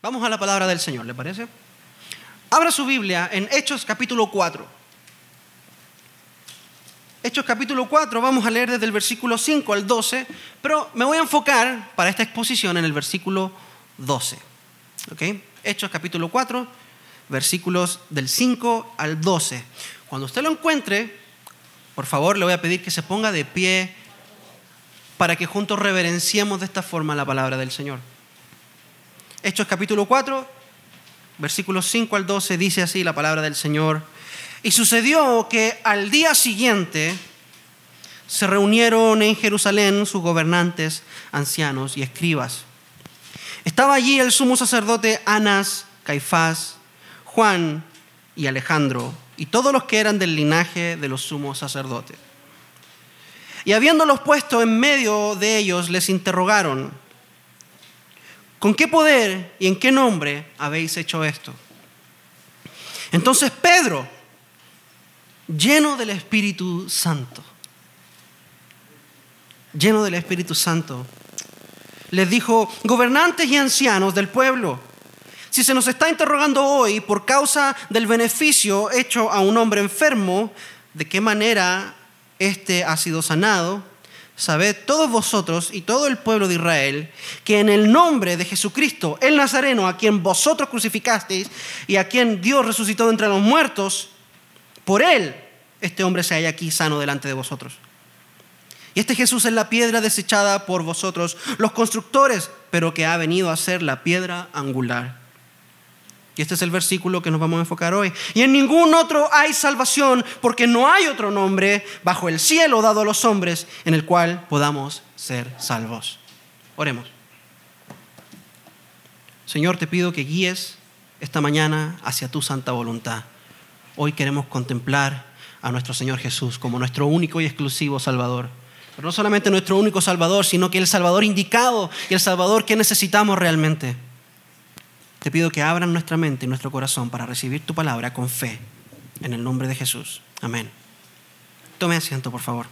Vamos a la palabra del Señor, ¿le parece? Abra su Biblia en Hechos capítulo 4. Hechos capítulo 4, vamos a leer desde el versículo 5 al 12, pero me voy a enfocar para esta exposición en el versículo 12. ¿Ok? Hechos capítulo 4, versículos del 5 al 12. Cuando usted lo encuentre, por favor le voy a pedir que se ponga de pie para que juntos reverenciemos de esta forma la palabra del Señor. Hechos capítulo 4, versículos 5 al 12, dice así la palabra del Señor. Y sucedió que al día siguiente se reunieron en Jerusalén sus gobernantes, ancianos y escribas. Estaba allí el sumo sacerdote Anás, Caifás, Juan y Alejandro, y todos los que eran del linaje de los sumos sacerdotes. Y habiéndolos puesto en medio de ellos, les interrogaron: ¿con qué poder y en qué nombre habéis hecho esto? Entonces Pedro, lleno del Espíritu Santo, les dijo: gobernantes y ancianos del pueblo, si se nos está interrogando hoy por causa del beneficio hecho a un hombre enfermo, de qué manera éste ha sido sanado, sabed todos vosotros y todo el pueblo de Israel que en el nombre de Jesucristo, el Nazareno, a quien vosotros crucificasteis y a quien Dios resucitó de entre los muertos, por él este hombre se halla aquí sano delante de vosotros. Y este Jesús es la piedra desechada por vosotros, los constructores, pero que ha venido a ser la piedra angular. Y este es el versículo que nos vamos a enfocar hoy. Y en ningún otro hay salvación, porque no hay otro nombre bajo el cielo dado a los hombres en el cual podamos ser salvos. Oremos. Señor, te pido que guíes esta mañana hacia tu santa voluntad. Hoy queremos contemplar a nuestro Señor Jesús como nuestro único y exclusivo Salvador. Pero no solamente nuestro único Salvador, sino que el Salvador indicado y el Salvador que necesitamos realmente. Te pido que abran nuestra mente y nuestro corazón para recibir tu palabra con fe, en el nombre de Jesús. Amén. Tome asiento, por favor.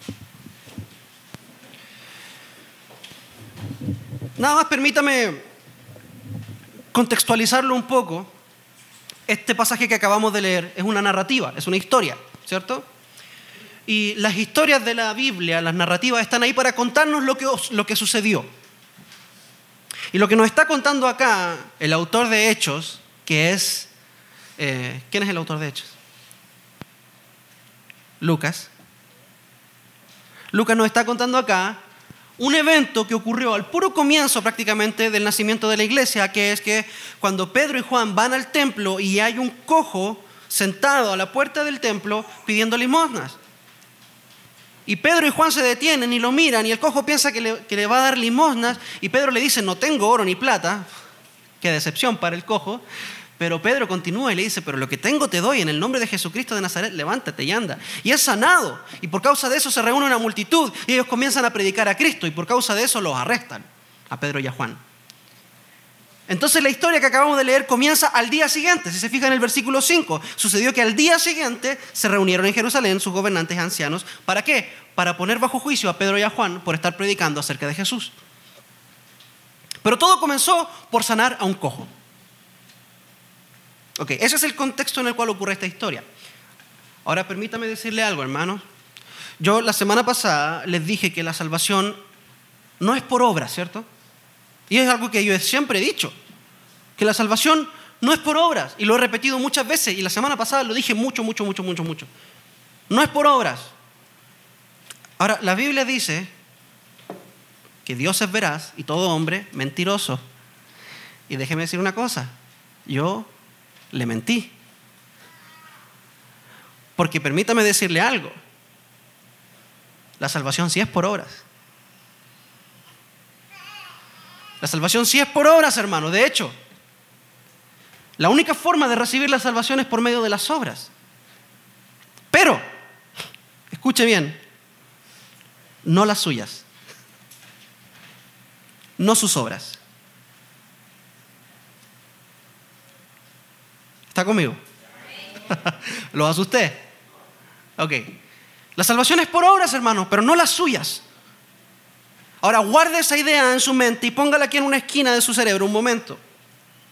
Nada más permítame contextualizarlo un poco. Este pasaje que acabamos de leer es una narrativa, es una historia, ¿cierto? Y las historias de la Biblia, las narrativas, están ahí para contarnos lo que sucedió. Y lo que nos está contando acá el autor de Hechos, que es... ¿quién es el autor de Hechos? Lucas. Lucas nos está contando acá un evento que ocurrió al puro comienzo prácticamente del nacimiento de la iglesia, que es que cuando Pedro y Juan van al templo y hay un cojo sentado a la puerta del templo pidiendo limosnas. Y Pedro y Juan se detienen y lo miran y el cojo piensa que le va a dar limosnas y Pedro le dice: no tengo oro ni plata. Qué decepción para el cojo. Pero Pedro continúa y le dice: pero lo que tengo te doy, en el nombre de Jesucristo de Nazaret, levántate y anda. Y es sanado. Y por causa de eso se reúne una multitud y ellos comienzan a predicar a Cristo y por causa de eso los arrestan, a Pedro y a Juan. Entonces la historia que acabamos de leer comienza al día siguiente. Si se fijan en el versículo 5, sucedió que al día siguiente se reunieron en Jerusalén sus gobernantes y ancianos. ¿Para qué? Para poner bajo juicio a Pedro y a Juan por estar predicando acerca de Jesús. Pero todo comenzó por sanar a un cojo. Ok, ese es el contexto en el cual ocurre esta historia. Ahora permítame decirle algo, hermanos. Yo la semana pasada les dije que la salvación no es por obras, ¿cierto? Y es algo que yo siempre he dicho, que la salvación no es por obras, y lo he repetido muchas veces, y la semana pasada lo dije mucho. No es por obras. Ahora, la Biblia dice que Dios es veraz y todo hombre mentiroso. Y déjeme decir una cosa, yo le mentí. Porque permítame decirle algo, la salvación sí es por obras. La salvación sí es por obras, hermano. De hecho, la única forma de recibir la salvación es por medio de las obras. Pero, escuche bien, no las suyas, no sus obras. ¿Está conmigo? ¿Lo asusté? Ok. La salvación es por obras, hermano, pero no las suyas. Ahora, guarde esa idea en su mente y póngala aquí en una esquina de su cerebro un momento.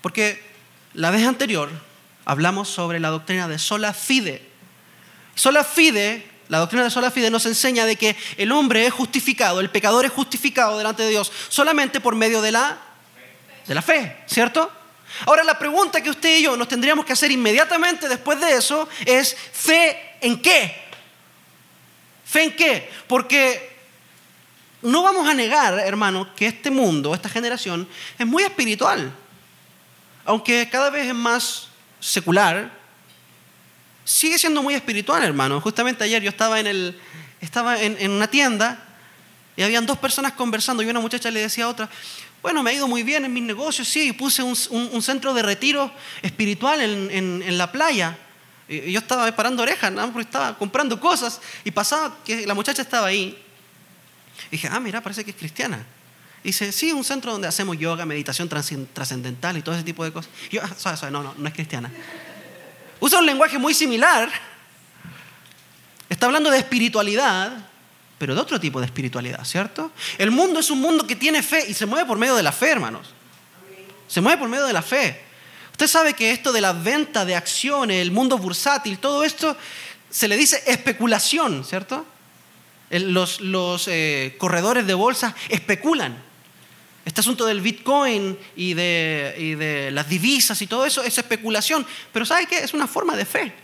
Porque la vez anterior hablamos sobre la doctrina de sola fide. Sola fide, la doctrina de sola fide nos enseña de que el hombre es justificado, el pecador es justificado delante de Dios solamente por medio de la fe, ¿cierto? Ahora la pregunta que usted y yo nos tendríamos que hacer inmediatamente después de eso es ¿fe en qué? ¿Fe en qué? Porque no vamos a negar, hermano, que este mundo, esta generación, es muy espiritual. Aunque cada vez es más secular, sigue siendo muy espiritual, hermano. Justamente ayer yo estaba en una tienda y habían dos personas conversando y una muchacha le decía a otra, bueno, me ha ido muy bien en mis negocios, sí, puse un centro de retiro espiritual en la playa. Y yo estaba parando orejas, ¿no? Porque estaba comprando cosas y pasaba que la muchacha estaba ahí. Y dije, mira, parece que es cristiana. Y dice, sí, un centro donde hacemos yoga, meditación trascendental y todo ese tipo de cosas. Y yo, no es cristiana. Usa un lenguaje muy similar. Está hablando de espiritualidad, pero de otro tipo de espiritualidad, ¿cierto? El mundo es un mundo que tiene fe y se mueve por medio de la fe, hermanos. Se mueve por medio de la fe. Usted sabe que esto de la venta de acciones, el mundo bursátil, todo esto se le dice especulación, ¿cierto? Los corredores de bolsa especulan. Este asunto del Bitcoin y de las divisas y todo eso es especulación. Pero ¿sabe qué? Es una forma de fe.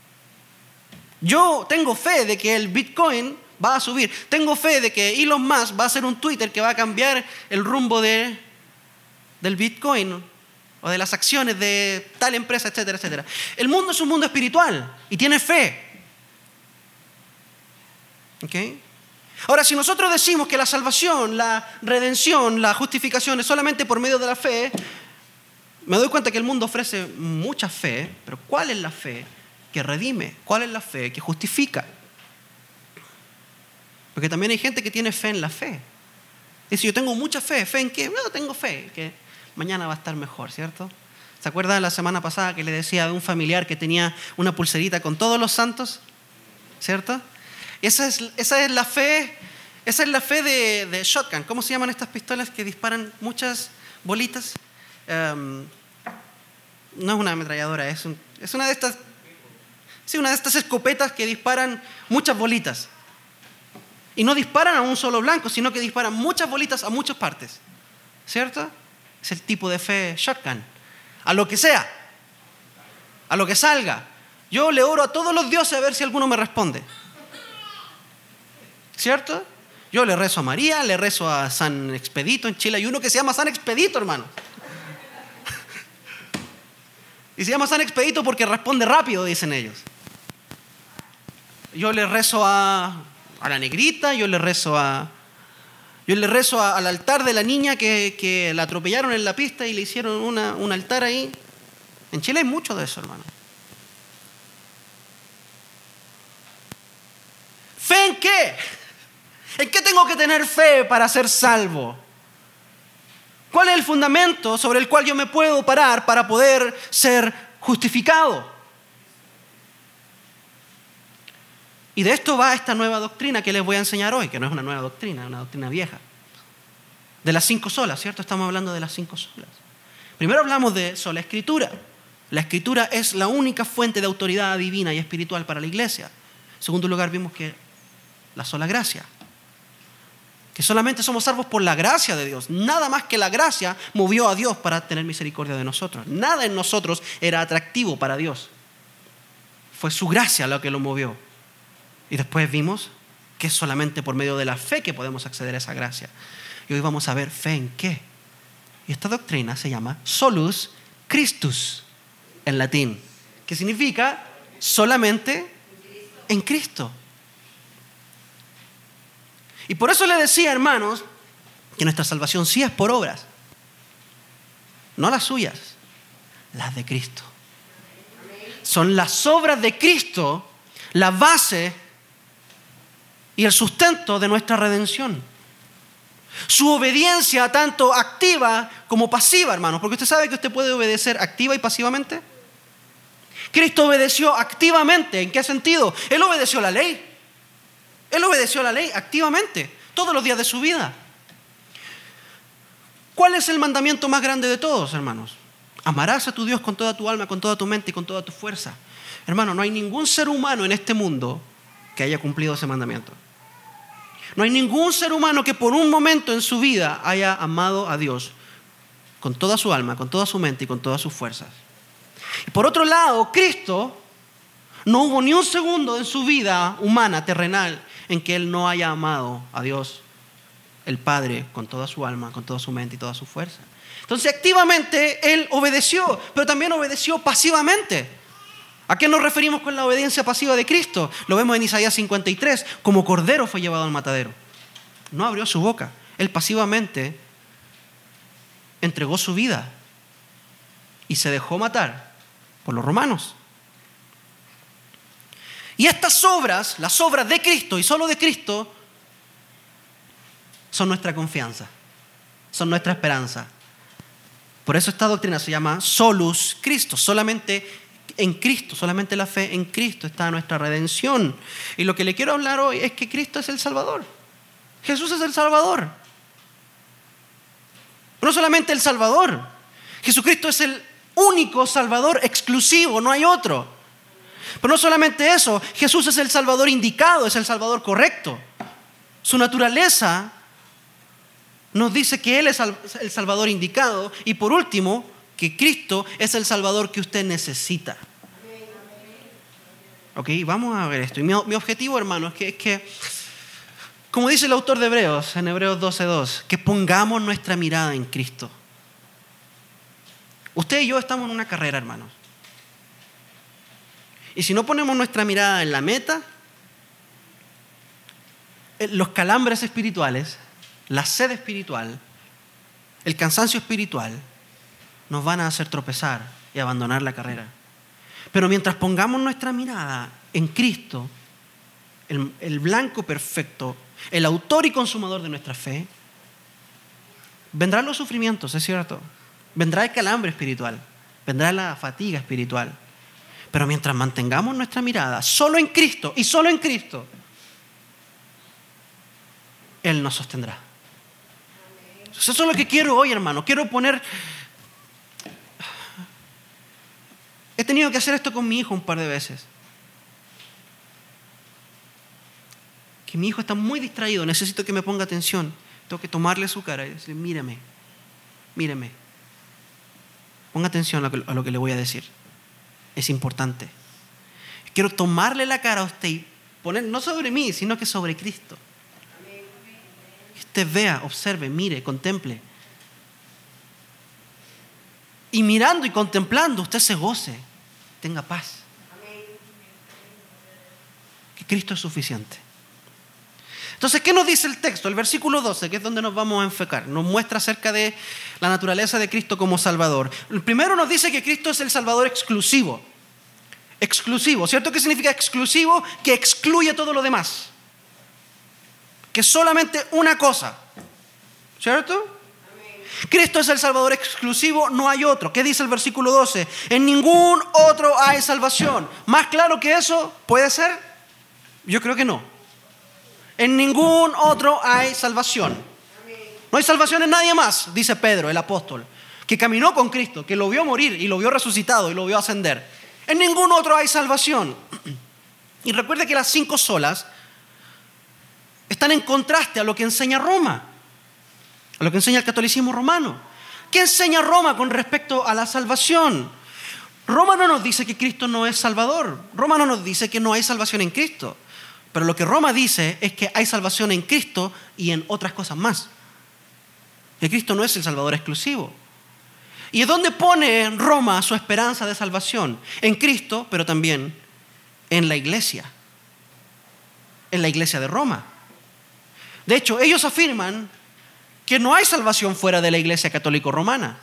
Yo tengo fe de que el Bitcoin va a subir. Tengo fe de que Elon Musk va a hacer un Twitter que va a cambiar el rumbo del Bitcoin o de las acciones de tal empresa, etcétera, etcétera. El mundo es un mundo espiritual y tiene fe. ¿Ok? Ahora, si nosotros decimos que la salvación, la redención, la justificación es solamente por medio de la fe, me doy cuenta que el mundo ofrece mucha fe, pero ¿cuál es la fe que redime? ¿Cuál es la fe que justifica? Porque también hay gente que tiene fe en la fe. Dice, yo tengo mucha fe. ¿Fe en qué? No, tengo fe que mañana va a estar mejor, ¿cierto? ¿Se acuerda la semana pasada que le decía de un familiar que tenía una pulserita con todos los santos? ¿Cierto? Esa es la fe de shotgun. ¿Cómo se llaman estas pistolas que disparan muchas bolitas? No es una ametralladora, es una de estas. Sí, una de estas escopetas que disparan muchas bolitas. Y no disparan a un solo blanco, sino que disparan muchas bolitas a muchas partes. ¿Cierto? Es el tipo de fe shotgun. A lo que sea. A lo que salga. Yo le oro a todos los dioses a ver si alguno me responde. ¿Cierto? Yo le rezo a María, le rezo a San Expedito. En Chile hay uno que se llama San Expedito, hermano. Y se llama San Expedito porque responde rápido, dicen ellos. Yo le rezo a la negrita, yo le rezo al altar de la niña que la atropellaron en la pista y le hicieron un altar ahí. En Chile hay mucho de eso, hermano. ¿Fe en qué? ¿En qué tengo que tener fe para ser salvo? ¿Cuál es el fundamento sobre el cual yo me puedo parar para poder ser justificado? Y de esto va esta nueva doctrina que les voy a enseñar hoy, que no es una nueva doctrina, es una doctrina vieja. De las 5 solas, ¿cierto? Estamos hablando de las 5 solas. Primero hablamos de sola escritura. La escritura es la única fuente de autoridad divina y espiritual para la iglesia. En segundo lugar, vimos que la sola gracia. Que solamente somos salvos por la gracia de Dios. Nada más que la gracia movió a Dios para tener misericordia de nosotros. Nada en nosotros era atractivo para Dios. Fue su gracia lo que lo movió. Y después vimos que es solamente por medio de la fe que podemos acceder a esa gracia. Y hoy vamos a ver fe en qué. Y esta doctrina se llama solus Christus en latín, que significa solamente en Cristo. Y por eso le decía, hermanos, que nuestra salvación sí es por obras, no las suyas, las de Cristo. Son las obras de Cristo la base y el sustento de nuestra redención. Su obediencia tanto activa como pasiva, hermanos, porque usted sabe que usted puede obedecer activa y pasivamente. Cristo obedeció activamente. ¿En qué sentido? Él obedeció la ley. Él obedeció la ley activamente, todos los días de su vida. ¿Cuál es el mandamiento más grande de todos, hermanos? Amarás a tu Dios con toda tu alma, con toda tu mente y con toda tu fuerza. Hermano, no hay ningún ser humano en este mundo que haya cumplido ese mandamiento. No hay ningún ser humano que por un momento en su vida haya amado a Dios con toda su alma, con toda su mente y con todas sus fuerzas. Y por otro lado, Cristo no hubo ni un segundo en su vida humana, terrenal, en que Él no haya amado a Dios, el Padre, con toda su alma, con toda su mente y toda su fuerza. Entonces, activamente Él obedeció, pero también obedeció pasivamente. ¿A qué nos referimos con la obediencia pasiva de Cristo? Lo vemos en Isaías 53. Como cordero fue llevado al matadero. No abrió su boca. Él pasivamente entregó su vida y se dejó matar por los romanos. Y estas obras, las obras de Cristo y solo de Cristo, son nuestra confianza, son nuestra esperanza. Por eso esta doctrina se llama Solus Christo. Solamente en Cristo, solamente la fe en Cristo está nuestra redención. Y lo que le quiero hablar hoy es que Cristo es el Salvador. Jesús es el Salvador. No solamente el Salvador. Jesucristo es el único Salvador exclusivo, no hay otro. Pero no solamente eso, Jesús es el Salvador indicado, es el Salvador correcto. Su naturaleza nos dice que Él es el Salvador indicado. Y por último, que Cristo es el Salvador que usted necesita. Ok, vamos a ver esto. Y mi objetivo, hermano, es que, como dice el autor de Hebreos, en Hebreos 12:2, que pongamos nuestra mirada en Cristo. Usted y yo estamos en una carrera, hermanos. Y si no ponemos nuestra mirada en la meta, los calambres espirituales, la sed espiritual, el cansancio espiritual, nos van a hacer tropezar y abandonar la carrera. Pero mientras pongamos nuestra mirada en Cristo, el blanco perfecto, el autor y consumador de nuestra fe, vendrán los sufrimientos, es cierto. Vendrá el calambre espiritual, vendrá la fatiga espiritual. Pero mientras mantengamos nuestra mirada solo en Cristo y solo en Cristo, Él nos sostendrá. Eso es lo que quiero hoy, hermano. Quiero poner... He tenido que hacer esto con mi hijo un par de veces. Que mi hijo está muy distraído, necesito que me ponga atención. Tengo que tomarle su cara y decirle, míreme, míreme. Ponga atención a lo que le voy a decir. Es importante. Quiero tomarle la cara a usted y poner, no sobre mí, sino que sobre Cristo. Que usted vea, observe, mire, contemple. Y mirando y contemplando, usted se goce, tenga paz. Que Cristo es suficiente. Entonces, ¿qué nos dice el texto? El versículo 12, que es donde nos vamos a enfocar, nos muestra acerca de la naturaleza de Cristo como Salvador. El primero nos dice que Cristo es el Salvador exclusivo. Exclusivo, ¿cierto? ¿Qué significa exclusivo? Que excluye todo lo demás. Que es solamente una cosa, ¿cierto? Cristo es el Salvador exclusivo, no hay otro. ¿Qué dice el versículo 12? En ningún otro hay salvación. ¿Más claro que eso puede ser? Yo creo que no. En ningún otro hay salvación. No hay salvación en nadie más, dice Pedro, el apóstol, que caminó con Cristo, que lo vio morir y lo vio resucitado y lo vio ascender. En ningún otro hay salvación. Y recuerde que las 5 solas están en contraste a lo que enseña Roma, a lo que enseña el catolicismo romano. ¿Qué enseña Roma con respecto a la salvación? Roma no nos dice que Cristo no es Salvador. Roma no nos dice que no hay salvación en Cristo. Pero lo que Roma dice es que hay salvación en Cristo y en otras cosas más. Que Cristo no es el Salvador exclusivo. ¿Y dónde pone Roma su esperanza de salvación? En Cristo, pero también en la iglesia. En la iglesia de Roma. De hecho, ellos afirman que no hay salvación fuera de la iglesia católico romana.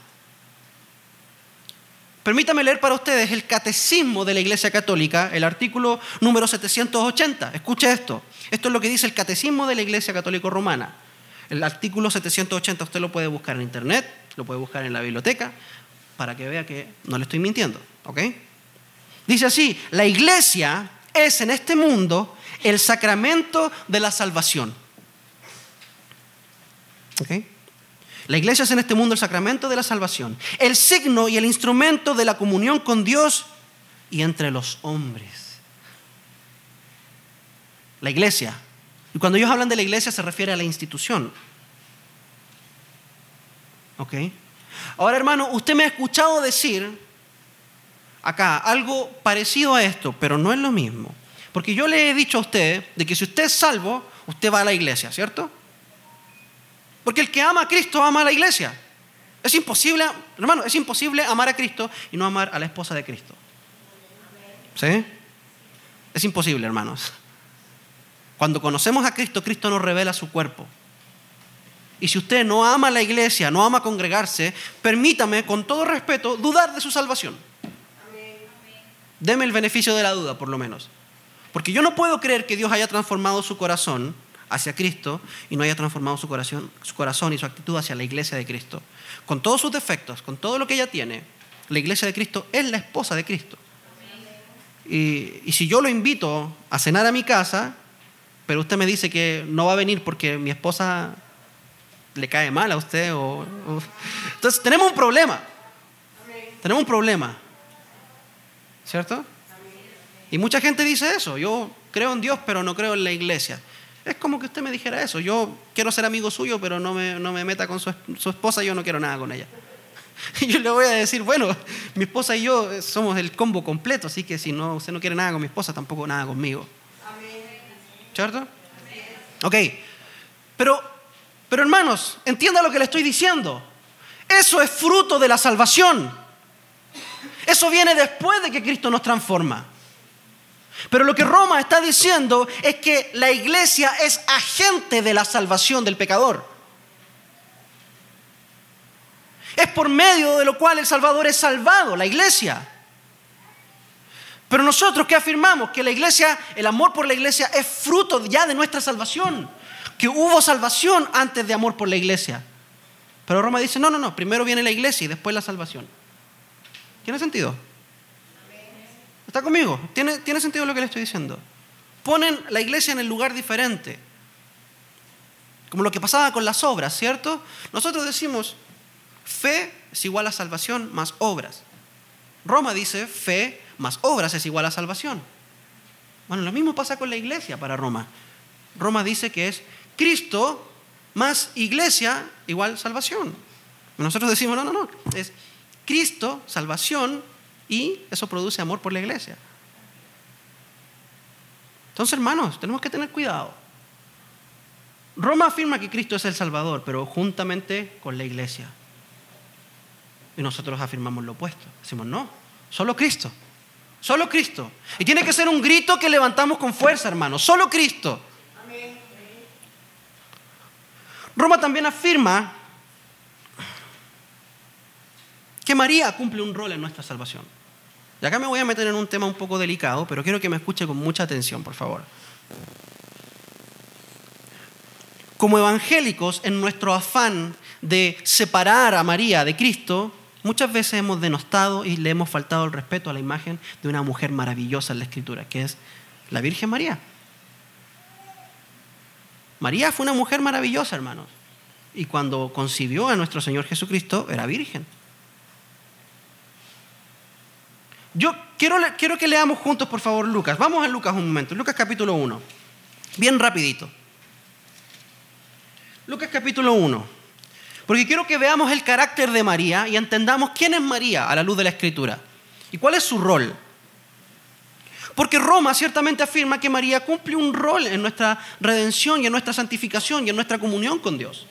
Permítame leer para ustedes el catecismo de la Iglesia Católica, el artículo número 780. Escuche esto. Esto es lo que dice el catecismo de la Iglesia Católica Romana. El artículo 780 usted lo puede buscar en internet, lo puede buscar en la biblioteca, para que vea que no le estoy mintiendo. ¿Ok? Dice así: la Iglesia es en este mundo el sacramento de la salvación. ¿Ok? La iglesia es en este mundo el sacramento de la salvación, el signo y el instrumento de la comunión con Dios y entre los hombres. La iglesia. Y cuando ellos hablan de la iglesia se refiere a la institución. ¿Ok? Ahora, hermano, usted me ha escuchado decir acá algo parecido a esto, pero no es lo mismo. Porque yo le he dicho a usted de que si usted es salvo, usted va a la iglesia, ¿cierto? Porque el que ama a Cristo ama a la iglesia. Es imposible, hermano, es imposible amar a Cristo y no amar a la esposa de Cristo. ¿Sí? Es imposible, hermanos. Cuando conocemos a Cristo, Cristo nos revela su cuerpo. Y si usted no ama a la iglesia, no ama congregarse, permítame, con todo respeto, dudar de su salvación. Deme el beneficio de la duda, por lo menos. Porque yo no puedo creer que Dios haya transformado su corazón hacia Cristo y no haya transformado su corazón y su actitud hacia la iglesia de Cristo. Con todos sus defectos, con todo lo que ella tiene, la iglesia de Cristo es la esposa de Cristo. Y si yo lo invito a cenar a mi casa, pero usted me dice que no va a venir porque mi esposa le cae mal a usted, entonces tenemos un problema. Tenemos un problema. ¿Cierto? Y mucha gente dice eso. Yo creo en Dios, pero no creo en la iglesia. Es como que usted me dijera eso. Yo quiero ser amigo suyo, pero no me meta con su esposa, yo no quiero nada con ella. Y yo le voy a decir, bueno, mi esposa y yo somos el combo completo, así que si no, usted no quiere nada con mi esposa, tampoco nada conmigo. ¿Cierto? Ok. Pero hermanos, entienda lo que le estoy diciendo. Eso es fruto de la salvación. Eso viene después de que Cristo nos transforma. Pero lo que Roma está diciendo es que la iglesia es agente de la salvación del pecador. Es por medio de lo cual el Salvador es salvado, la iglesia. Pero nosotros, ¿qué afirmamos? Que la iglesia, el amor por la iglesia es fruto ya de nuestra salvación. Que hubo salvación antes de amor por la iglesia. Pero Roma dice, no, primero viene la iglesia y después la salvación. ¿Tiene sentido? ¿Está conmigo? ¿Tiene sentido lo que le estoy diciendo? Ponen la iglesia en el lugar diferente. Como lo que pasaba con las obras, ¿cierto? Nosotros decimos, fe es igual a salvación más obras. Roma dice, fe más obras es igual a salvación. Bueno, lo mismo pasa con la iglesia para Roma. Roma dice que es Cristo más iglesia igual salvación. Nosotros decimos, no, es Cristo, salvación, y eso produce amor por la iglesia. Entonces, hermanos, tenemos que tener cuidado. Roma afirma que Cristo es el Salvador, pero juntamente con la iglesia. Y nosotros afirmamos lo opuesto. Decimos, no, solo Cristo. Solo Cristo. Y tiene que ser un grito que levantamos con fuerza, hermanos. Solo Cristo. Roma también afirma que María cumple un rol en nuestra salvación. Y acá me voy a meter en un tema un poco delicado, pero quiero que me escuche con mucha atención, por favor. Como evangélicos, en nuestro afán de separar a María de Cristo, muchas veces hemos denostado y le hemos faltado el respeto a la imagen de una mujer maravillosa en la Escritura, que es la Virgen María. María fue una mujer maravillosa, hermanos. Y cuando concibió a nuestro Señor Jesucristo, era virgen. Yo quiero que leamos juntos, por favor, Lucas. Vamos a Lucas un momento. Lucas capítulo 1. Bien rapidito. Lucas capítulo 1. Porque quiero que veamos el carácter de María y entendamos quién es María a la luz de la Escritura. Y cuál es su rol. Porque Roma ciertamente afirma que María cumple un rol en nuestra redención y en nuestra santificación y en nuestra comunión con Dios.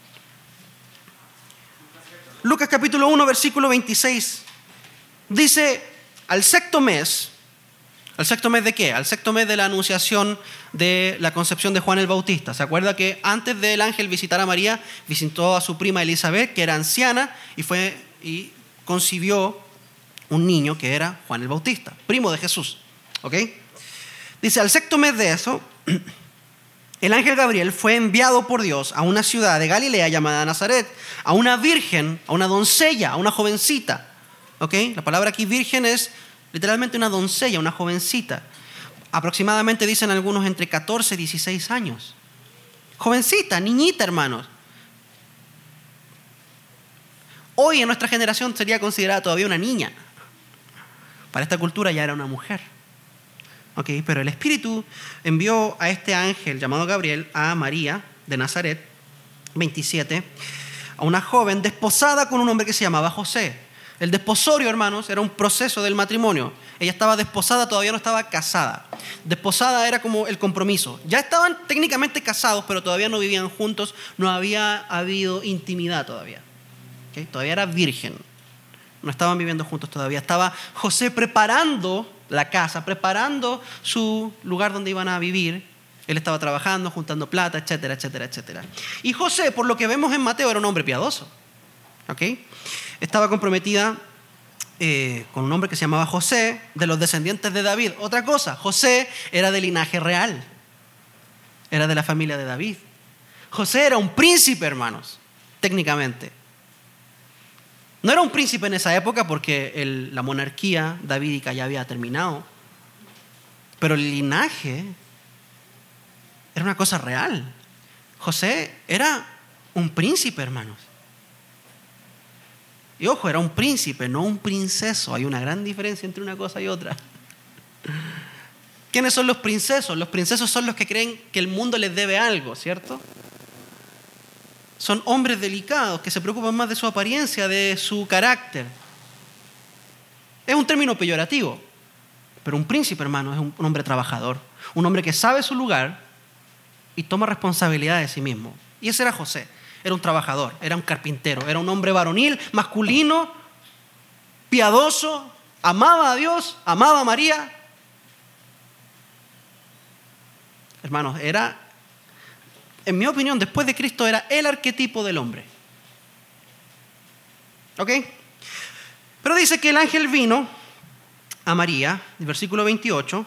Lucas capítulo 1, versículo 26. Dice, al sexto mes de qué? Al sexto mes de la anunciación de la concepción de Juan el Bautista. ¿Se acuerda que antes del ángel visitar a María, visitó a su prima Elizabeth, que era anciana, y concibió un niño que era Juan el Bautista, primo de Jesús? ¿Ok? Dice, al sexto mes de eso, el ángel Gabriel fue enviado por Dios a una ciudad de Galilea llamada Nazaret, a una virgen, a una doncella, a una jovencita. ¿Ok? La palabra aquí virgen es literalmente una doncella, una jovencita. Aproximadamente, dicen algunos, entre 14 y 16 años. Jovencita, niñita, hermanos. Hoy en nuestra generación sería considerada todavía una niña. Para esta cultura ya era una mujer. Pero el Espíritu envió a este ángel llamado Gabriel a María de Nazaret, 27, a una joven desposada con un hombre que se llamaba José. El desposorio, hermanos, era un proceso del matrimonio. Ella estaba desposada, todavía no estaba casada. Desposada era como el compromiso. Ya estaban técnicamente casados, pero todavía no vivían juntos, no había habido intimidad todavía. Todavía era virgen. No estaban viviendo juntos todavía. Estaba José preparando la casa, preparando su lugar donde iban a vivir. Él estaba trabajando, juntando plata, etcétera, etcétera, etcétera. Y José, por lo que vemos en Mateo, era un hombre piadoso. Estaba comprometida con un hombre que se llamaba José, de los descendientes de David. Otra cosa, José era de linaje real. Era de la familia de David. José era un príncipe, hermanos, técnicamente. No era un príncipe en esa época porque la monarquía davídica ya había terminado. Pero el linaje era una cosa real. José era un príncipe, hermanos. Y ojo, era un príncipe, no un princeso. Hay una gran diferencia entre una cosa y otra. ¿Quiénes son los princesos? Los princesos son los que creen que el mundo les debe algo, ¿cierto? Son hombres delicados que se preocupan más de su apariencia, de su carácter. Es un término peyorativo, pero un príncipe, hermano, es un hombre trabajador, un hombre que sabe su lugar y toma responsabilidad de sí mismo. Y ese era José, era un trabajador, era un carpintero, era un hombre varonil, masculino, piadoso, amaba a Dios, amaba a María. Hermanos, era, en mi opinión, después de Cristo, era el arquetipo del hombre. Pero dice que el ángel vino a María, el versículo 28,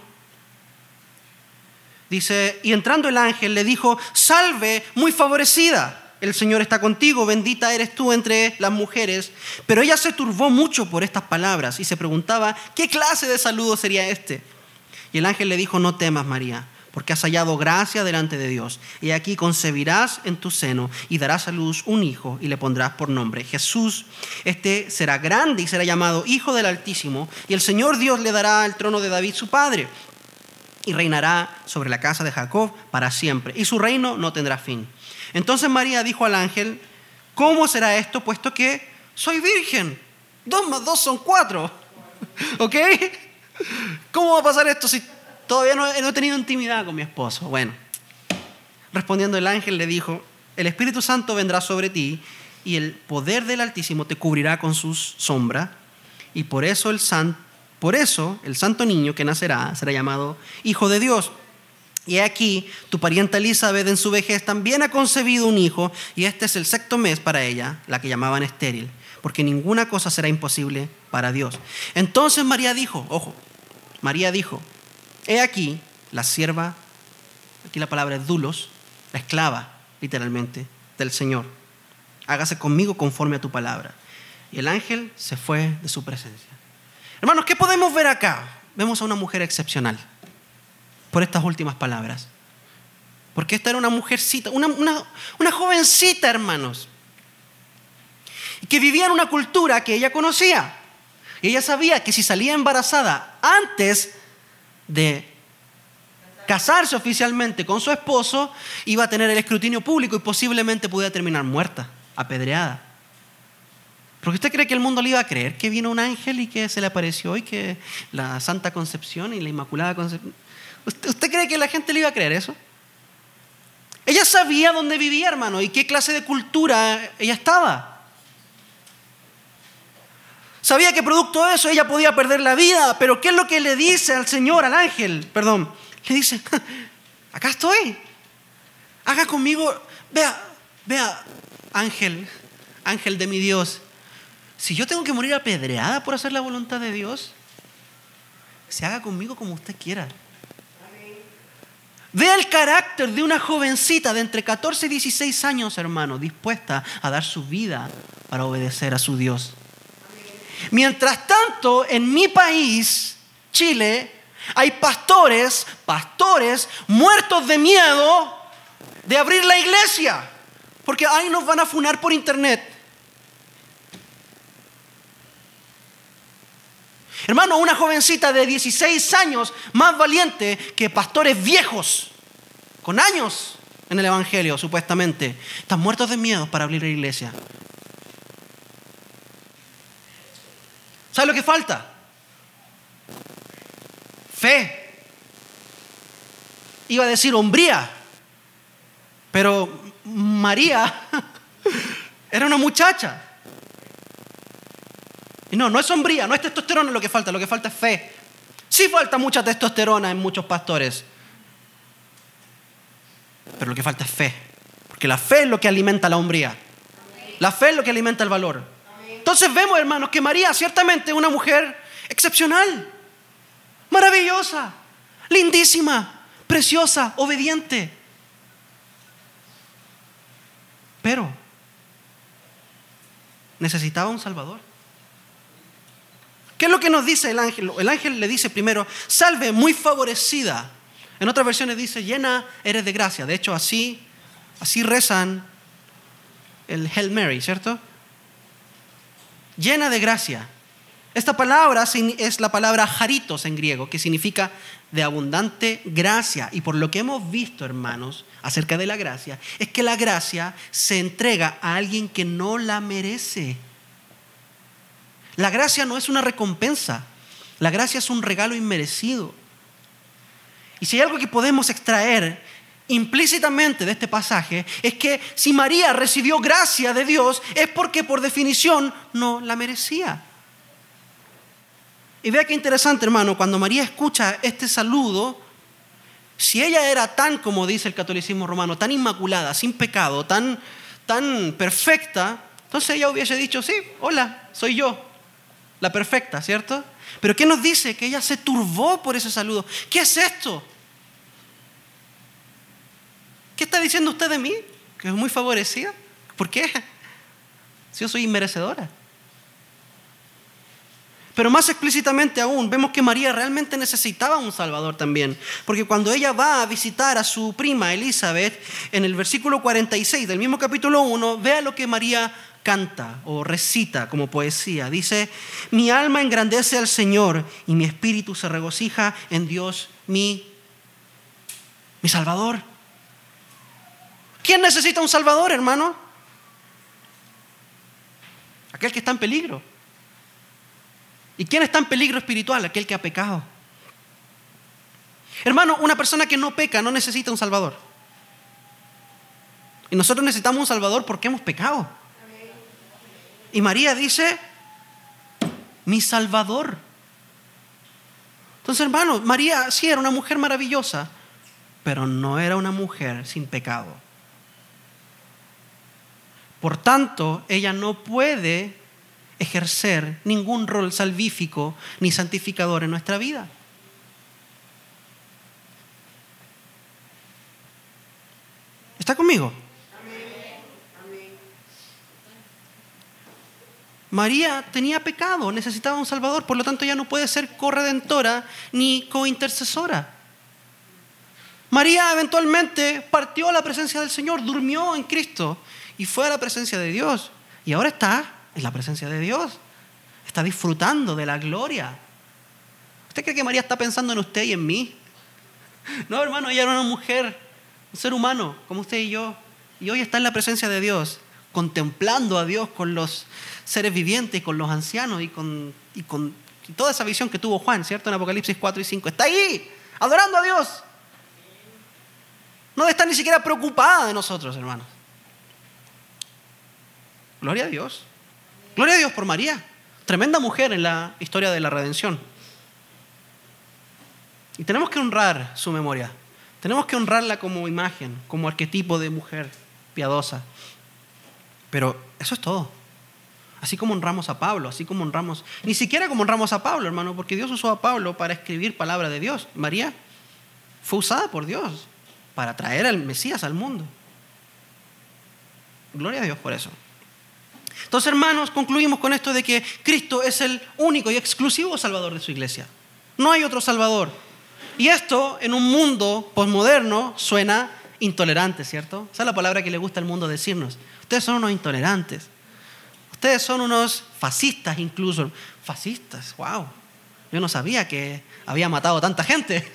dice, y entrando el ángel le dijo, salve, muy favorecida, el Señor está contigo, bendita eres tú entre las mujeres. Pero ella se turbó mucho por estas palabras y se preguntaba, ¿qué clase de saludo sería este? Y el ángel le dijo, no temas, María, porque has hallado gracia delante de Dios. Y aquí concebirás en tu seno y darás a luz un hijo y le pondrás por nombre Jesús. Este será grande y será llamado Hijo del Altísimo, y el Señor Dios le dará el trono de David su padre, y reinará sobre la casa de Jacob para siempre, y su reino no tendrá fin. Entonces María dijo al ángel, ¿cómo será esto, puesto que soy virgen? 2 más 2 son 4. ¿Cómo va a pasar esto si todavía no he tenido intimidad con mi esposo? Bueno, respondiendo el ángel le dijo, el Espíritu Santo vendrá sobre ti y el poder del Altísimo te cubrirá con su sombra, y por eso el santo niño que nacerá será llamado Hijo de Dios. Y aquí tu parienta Elizabeth en su vejez también ha concebido un hijo, y este es el 6º mes para ella, la que llamaban estéril, porque ninguna cosa será imposible para Dios. Entonces María dijo, he aquí la sierva, aquí la palabra es dulos, la esclava, literalmente, del Señor. Hágase conmigo conforme a tu palabra. Y el ángel se fue de su presencia. Hermanos, ¿qué podemos ver acá? Vemos a una mujer excepcional por estas últimas palabras. Porque esta era una mujercita, una jovencita, hermanos, que vivía en una cultura que ella conocía. Y ella sabía que si salía embarazada antes de casarse oficialmente con su esposo, iba a tener el escrutinio público y posiblemente pudiera terminar muerta, apedreada. ¿Porque usted cree que el mundo le iba a creer que vino un ángel y que se le apareció y que la Santa Concepción y la Inmaculada Concepción? ¿Usted cree que la gente le iba a creer eso? Ella sabía dónde vivía, hermano, y qué clase de cultura ella estaba. Sabía que producto de eso ella podía perder la vida, pero ¿qué es lo que le dice al Señor, al ángel? Perdón, le dice, acá estoy, haga conmigo, vea, ángel de mi Dios, si yo tengo que morir apedreada por hacer la voluntad de Dios, se haga conmigo como usted quiera. Vea el carácter de una jovencita de entre 14 y 16 años, hermano, dispuesta a dar su vida para obedecer a su Dios. Mientras tanto, en mi país, Chile, hay pastores muertos de miedo de abrir la iglesia, porque ahí nos van a funar por internet. Hermano, una jovencita de 16 años, más valiente que pastores viejos, con años en el evangelio, supuestamente, están muertos de miedo para abrir la iglesia. ¿Sabe lo que falta? Fe. Iba a decir hombría, pero María era una muchacha. Y no es hombría, no es testosterona lo que falta es fe. Sí falta mucha testosterona en muchos pastores, pero lo que falta es fe, porque la fe es lo que alimenta la hombría. La fe es lo que alimenta el valor. Entonces vemos, hermanos, que María ciertamente es una mujer excepcional, maravillosa, lindísima, preciosa, obediente. Pero necesitaba un Salvador. ¿Qué es lo que nos dice el ángel? El ángel le dice primero, salve, muy favorecida. En otras versiones dice, llena eres de gracia. De hecho, así rezan el Hail Mary, ¿cierto? Llena de gracia. Esta palabra es la palabra charitos en griego, que significa de abundante gracia. Y por lo que hemos visto, hermanos, acerca de la gracia, es que la gracia se entrega a alguien que no la merece. La gracia no es una recompensa. La gracia es un regalo inmerecido. Y si hay algo que podemos extraer implícitamente de este pasaje, es que si María recibió gracia de Dios, es porque por definición no la merecía. Y vea qué interesante, hermano, cuando María escucha este saludo, si ella era tan, como dice el catolicismo romano, tan inmaculada, sin pecado, tan perfecta, entonces ella hubiese dicho, sí, hola, soy yo, la perfecta, ¿cierto? Pero ¿qué nos dice? Que ella se turbó por ese saludo. ¿Qué es esto? ¿Qué está diciendo usted de mí? ¿Que es muy favorecida? ¿Por qué? Si yo soy inmerecedora. Pero más explícitamente aún, vemos que María realmente necesitaba un Salvador también. Porque cuando ella va a visitar a su prima Elizabeth, en el versículo 46 del mismo capítulo 1, vea lo que María canta o recita como poesía. Dice, mi alma engrandece al Señor y mi espíritu se regocija en Dios mi Salvador. ¿Quién necesita un Salvador, hermano? Aquel que está en peligro. ¿Y quién está en peligro espiritual? Aquel que ha pecado. Hermano, una persona que no peca no necesita un Salvador. Y nosotros necesitamos un Salvador porque hemos pecado. Y María dice, mi Salvador. Entonces, hermano, María sí era una mujer maravillosa, pero no era una mujer sin pecado. Por tanto, ella no puede ejercer ningún rol salvífico ni santificador en nuestra vida. ¿Está conmigo? María tenía pecado, necesitaba un Salvador, por lo tanto ella no puede ser corredentora ni cointercesora. María eventualmente partió a la presencia del Señor, durmió en Cristo y fue a la presencia de Dios. Y ahora está en la presencia de Dios, está disfrutando de la gloria. ¿Usted cree que María está pensando en usted y en mí? No, hermano, ella era una mujer, un ser humano como usted y yo, y hoy está en la presencia de Dios, contemplando a Dios con los seres vivientes, con los ancianos y con toda esa visión que tuvo Juan, ¿cierto? En Apocalipsis 4 y 5. Está ahí, adorando a Dios. No debe estar ni siquiera preocupada de nosotros, hermanos. Gloria a Dios. Gloria a Dios por María. Tremenda mujer en la historia de la redención. Y tenemos que honrar su memoria. Tenemos que honrarla como imagen, como arquetipo de mujer piadosa. Pero eso es todo. Así como honramos a Pablo, así como honramos, ni siquiera como honramos a Pablo, hermano, porque Dios usó a Pablo para escribir palabra de Dios. María fue usada por Dios para traer al Mesías al mundo. Gloria a Dios por eso. Entonces, hermanos, concluimos con esto de que Cristo es el único y exclusivo Salvador de su iglesia. No hay otro Salvador. Y esto, en un mundo posmoderno, suena intolerante, ¿cierto? Esa es la palabra que le gusta al mundo decirnos. Ustedes son unos intolerantes. Ustedes son unos fascistas incluso. Fascistas, wow. Yo no sabía que había matado a tanta gente.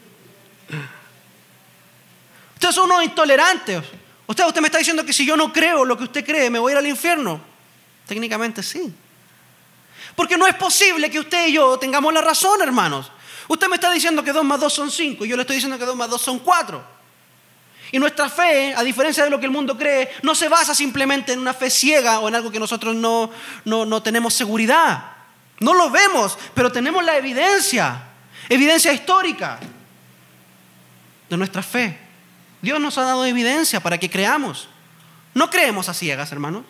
Ustedes son unos intolerantes. Usted me está diciendo que si yo no creo lo que usted cree, me voy a ir al infierno. Técnicamente sí. Porque no es posible que usted y yo tengamos la razón, hermanos. Usted me está diciendo que 2 más 2 son 5. Y yo le estoy diciendo que 2 más 2 son 4. Y nuestra fe, a diferencia de lo que el mundo cree, no se basa simplemente en una fe ciega o en algo que nosotros no tenemos seguridad. No lo vemos, pero tenemos la evidencia histórica de nuestra fe. Dios nos ha dado evidencia para que creamos. No creemos a ciegas, hermanos.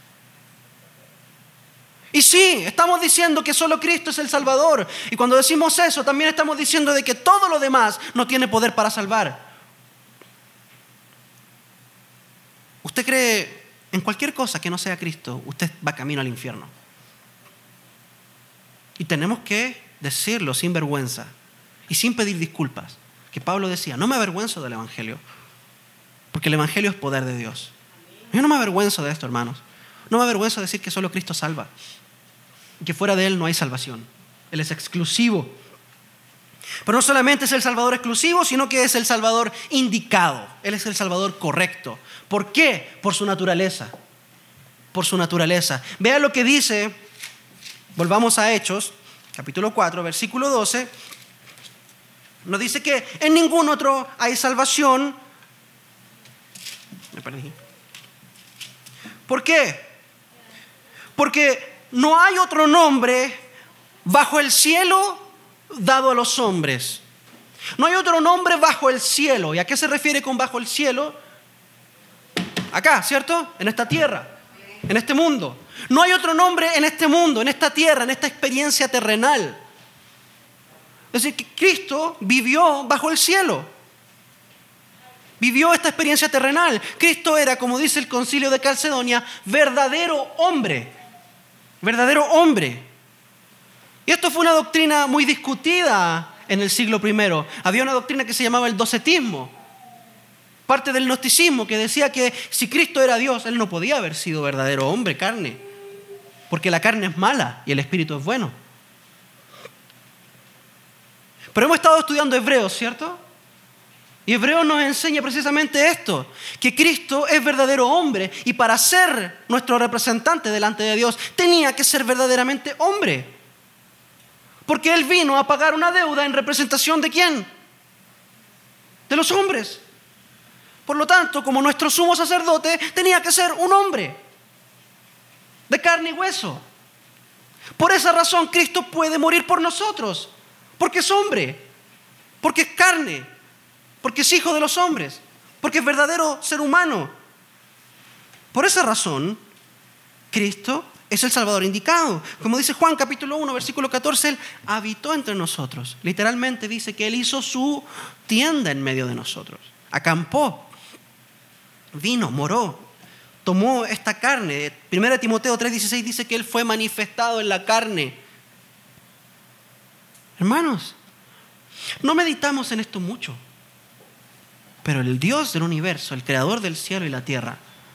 Y sí, estamos diciendo que solo Cristo es el Salvador. Y cuando decimos eso, también estamos diciendo de que todo lo demás no tiene poder para salvar. Usted cree en cualquier cosa que no sea Cristo, usted va camino al infierno. Y tenemos que decirlo sin vergüenza y sin pedir disculpas. Que Pablo decía, no me avergüenzo del Evangelio, porque el Evangelio es poder de Dios. Yo no me avergüenzo de esto, hermanos. No me avergüenzo de decir que solo Cristo salva. Y que fuera de Él no hay salvación. Él es exclusivo. Pero no solamente es el Salvador exclusivo, sino que es el Salvador indicado. Él es el Salvador correcto. ¿Por qué? Por su naturaleza. Por su naturaleza. Vea lo que dice, volvamos a Hechos, capítulo 4, versículo 12. Nos dice que en ningún otro hay salvación. Me perdí. ¿Por qué? Porque no hay otro nombre bajo el cielo dado a los hombres. No hay otro nombre bajo el cielo. ¿Y a qué se refiere con bajo el cielo? Acá, ¿cierto? En esta tierra, en este mundo. No hay otro nombre en este mundo, en esta tierra, en esta experiencia terrenal. Es decir, que Cristo vivió bajo el cielo. Vivió esta experiencia terrenal. Cristo era, como dice el Concilio de Calcedonia, verdadero hombre. Verdadero hombre. Y esto fue una doctrina muy discutida en el siglo I. Había una doctrina que se llamaba el docetismo. Parte del gnosticismo que decía que si Cristo era Dios, Él no podía haber sido verdadero hombre, carne. Porque la carne es mala y el espíritu es bueno. Pero hemos estado estudiando Hebreos, ¿cierto? Y Hebreos nos enseña precisamente esto, que Cristo es verdadero hombre y para ser nuestro representante delante de Dios tenía que ser verdaderamente hombre. Porque Él vino a pagar una deuda en representación ¿de quién? De los hombres. Por lo tanto, como nuestro sumo sacerdote, tenía que ser un hombre de carne y hueso. Por esa razón Cristo puede morir por nosotros, porque es hombre, porque es carne, porque es hijo de los hombres, porque es verdadero ser humano. Por esa razón, Cristo es el Salvador indicado. Como dice Juan capítulo 1, versículo 14, Él habitó entre nosotros. Literalmente dice que Él hizo su tienda en medio de nosotros. Acampó, vino, moró, tomó esta carne. 1 Timoteo 3:16 dice que Él fue manifestado en la carne. Hermanos, no meditamos en esto mucho. Pero el Dios del universo, el creador del cielo y la tierra,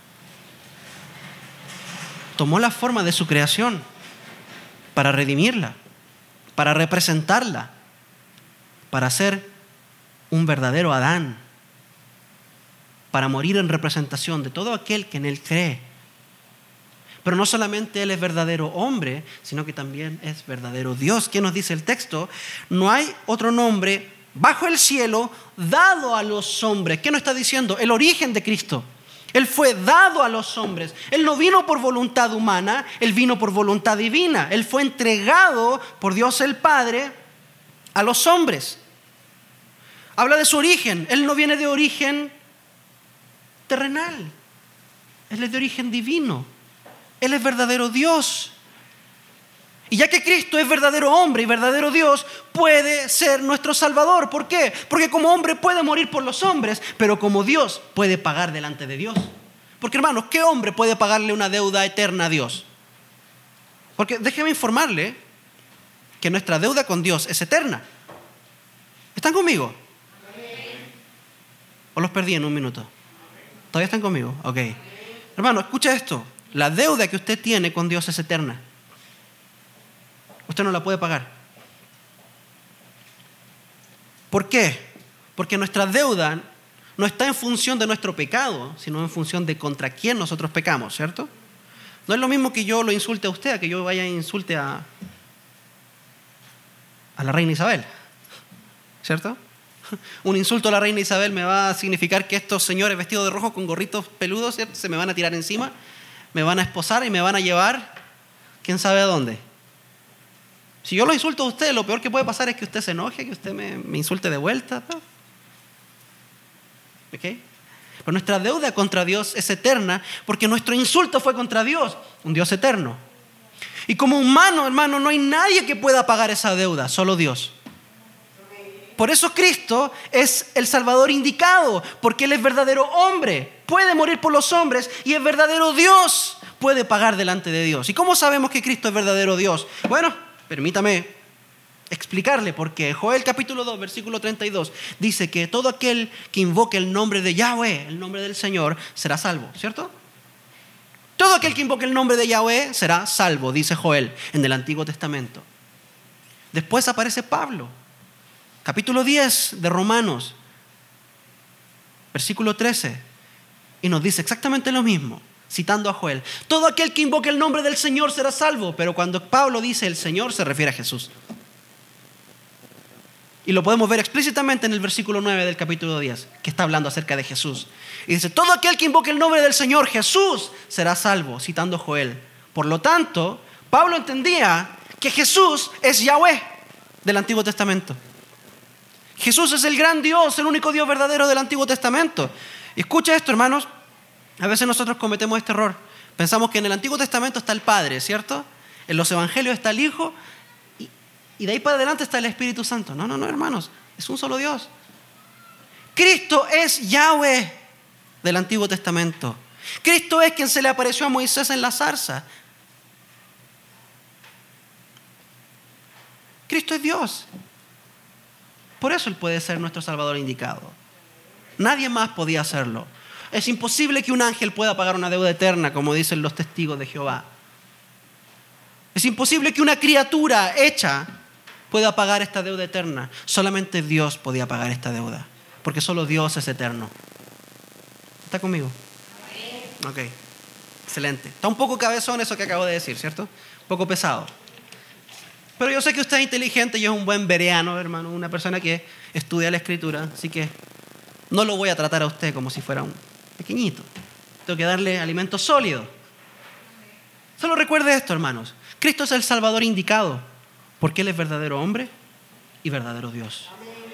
tomó la forma de su creación para redimirla, para representarla, para ser un verdadero Adán, para morir en representación de todo aquel que en Él cree. Pero no solamente Él es verdadero hombre, sino que también es verdadero Dios. ¿Qué nos dice el texto? No hay otro nombre bajo el cielo dado a los hombres. ¿Qué nos está diciendo? El origen de Cristo. Él fue dado a los hombres. Él no vino por voluntad humana, Él vino por voluntad divina. Él fue entregado por Dios el Padre a los hombres. Habla de su origen. Él no viene de origen terrenal. Él es de origen divino. Él es verdadero Dios. Y ya que Cristo es verdadero hombre y verdadero Dios, puede ser nuestro Salvador. ¿Por qué? Porque como hombre puede morir por los hombres, pero como Dios puede pagar delante de Dios. Porque hermanos, ¿qué hombre puede pagarle una deuda eterna a Dios? Porque déjeme informarle que nuestra deuda con Dios es eterna. ¿Están conmigo? ¿O los perdí en un minuto? ¿Todavía están conmigo? Ok. Hermano, escucha esto. La deuda que usted tiene con Dios es eterna. Usted no la puede pagar. ¿Por qué? Porque nuestra deuda no está en función de nuestro pecado, sino en función de contra quién nosotros pecamos, ¿cierto? No es lo mismo que yo lo insulte a usted, a que yo vaya e insulte a la reina Isabel, ¿cierto? Un insulto a la reina Isabel me va a significar que estos señores vestidos de rojo con gorritos peludos, ¿cierto?, se me van a tirar encima, me van a esposar y me van a llevar quién sabe a dónde. Si yo lo insulto a usted, lo peor que puede pasar es que usted se enoje, que usted me insulte de vuelta, ¿no? ¿Ok? Pero nuestra deuda contra Dios es eterna porque nuestro insulto fue contra Dios, un Dios eterno. Y como humano, hermano, no hay nadie que pueda pagar esa deuda, solo Dios. Por eso Cristo es el Salvador indicado, porque Él es verdadero hombre, puede morir por los hombres y es verdadero Dios, puede pagar delante de Dios. ¿Y cómo sabemos que Cristo es verdadero Dios? Bueno, permítame explicarle por qué. Joel capítulo 2, versículo 32, dice que todo aquel que invoque el nombre de Yahweh, el nombre del Señor, será salvo, ¿cierto? Todo aquel que invoque el nombre de Yahweh será salvo, dice Joel en el Antiguo Testamento. Después aparece Pablo. Capítulo 10 de Romanos, versículo 13, y nos dice exactamente lo mismo, citando a Joel. Todo aquel que invoque el nombre del Señor será salvo, pero cuando Pablo dice el Señor se refiere a Jesús. Y lo podemos ver explícitamente en el versículo 9 del capítulo 10, que está hablando acerca de Jesús. Y dice, todo aquel que invoque el nombre del Señor Jesús será salvo, citando a Joel. Por lo tanto, Pablo entendía que Jesús es Yahweh del Antiguo Testamento. Jesús es el gran Dios, el único Dios verdadero del Antiguo Testamento. Y escucha esto, hermanos. A veces nosotros cometemos este error. Pensamos que en el Antiguo Testamento está el Padre, ¿cierto? En los Evangelios está el Hijo y de ahí para adelante está el Espíritu Santo. No, hermanos. Es un solo Dios. Cristo es Yahweh del Antiguo Testamento. Cristo es quien se le apareció a Moisés en la zarza. Cristo es Dios. Por eso Él puede ser nuestro Salvador indicado. Nadie más podía hacerlo. Es imposible que un ángel pueda pagar una deuda eterna, como dicen los testigos de Jehová. Es imposible que una criatura hecha pueda pagar esta deuda eterna. Solamente Dios podía pagar esta deuda, porque solo Dios es eterno. ¿Está conmigo? Ok, excelente. Está un poco cabezón eso que acabo de decir, ¿cierto? Un poco pesado. Pero yo sé que usted es inteligente y es un buen bereano, hermano, una persona que estudia la Escritura, así que no lo voy a tratar a usted como si fuera un pequeñito. Tengo que darle alimento sólido. Solo recuerde esto, hermanos. Cristo es el Salvador indicado, porque Él es verdadero hombre y verdadero Dios.